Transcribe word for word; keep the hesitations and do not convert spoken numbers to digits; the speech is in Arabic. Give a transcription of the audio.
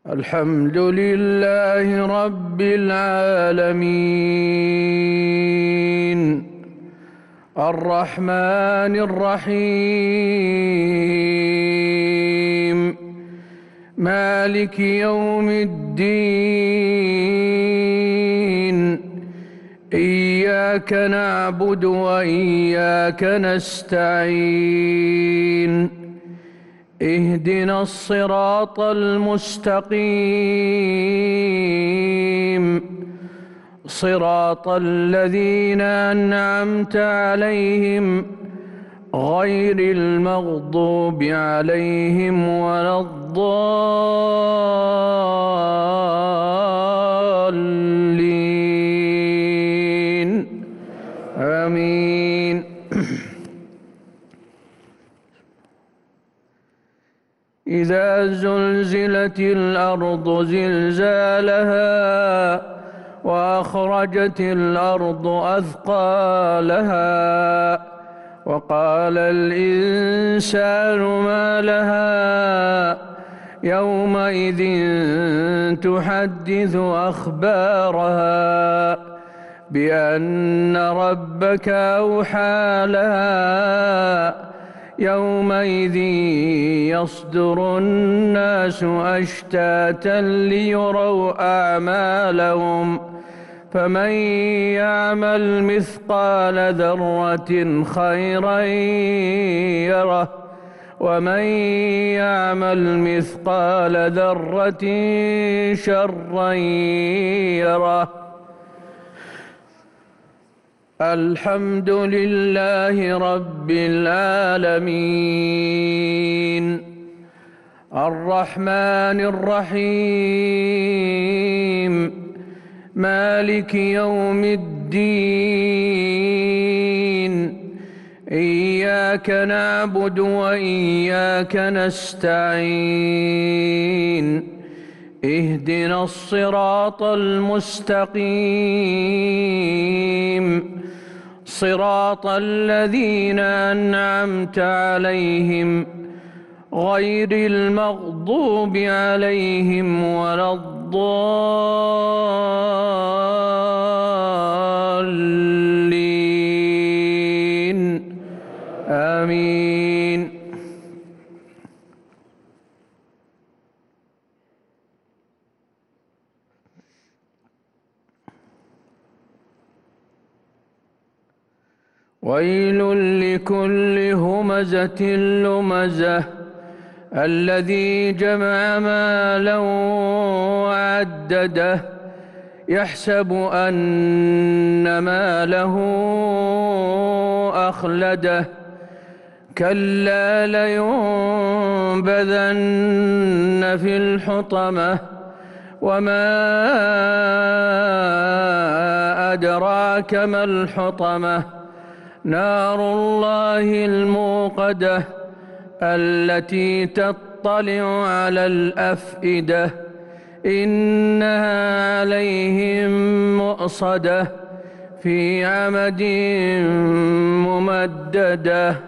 الحمد لله رب العالمين الرحمن الرحيم مالك يوم الدين إياك نعبد وإياك نستعين اهدنا الصراط المستقيم صراط الذين أنعمت عليهم غير المغضوب عليهم ولا الضالين آمين. إذا زلزلت الأرض زلزالها وأخرجت الأرض أثقالها وقال الإنسان ما لها يومئذ تحدث أخبارها بأن ربك أوحى لها يومئذ يصدر الناس أشتاتا ليروا أعمالهم فمن يعمل مثقال ذرة خيرا يره ومن يعمل مثقال ذرة شرا يره. الحمد لله رب العالمين الرحمن الرحيم مالك يوم الدين إياك نعبد وإياك نستعين اهدنا الصراط المستقيم صراط الذين أنعمت عليهم غير المغضوب عليهم ولا الضالين آمين. ويل لكل همزة لمزة الذي جمع مالا وعدده يحسب أن ماله أخلده كلا لينبذن في الحطمة وما أدراك ما الحطمة نار الله الموقدة التي تطلع على الأفئدة إنها عليهم مؤصدة في عمد ممددة.